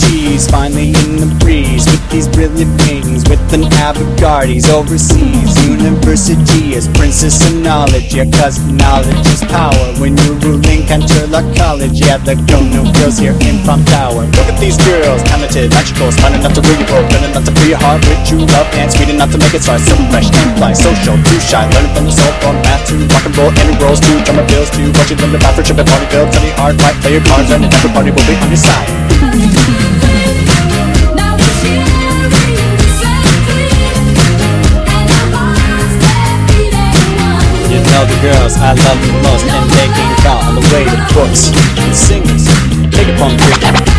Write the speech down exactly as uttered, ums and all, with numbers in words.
G's finally in the breeze with these brilliant wings, with an avant-gardes overseas. University is princess of knowledge, yeah, cause knowledge is power. When you're ruling Canterlot College, yeah, the go-no girls here in Prom Tower. Look at these girls, talented, magical, smart enough to rule your world, good enough to fill your heart with true love, and sweet enough to make it start. So fresh and fly, social, too shy, learning from the soul, from math to rock and roll, and rolls to drummer bills to watching them the bath for tripping party bill. Study hard, fight, play your cards, and everybody will be on your side. You know the girls I love the most, and they can count on the way to books and singers. Take it from three.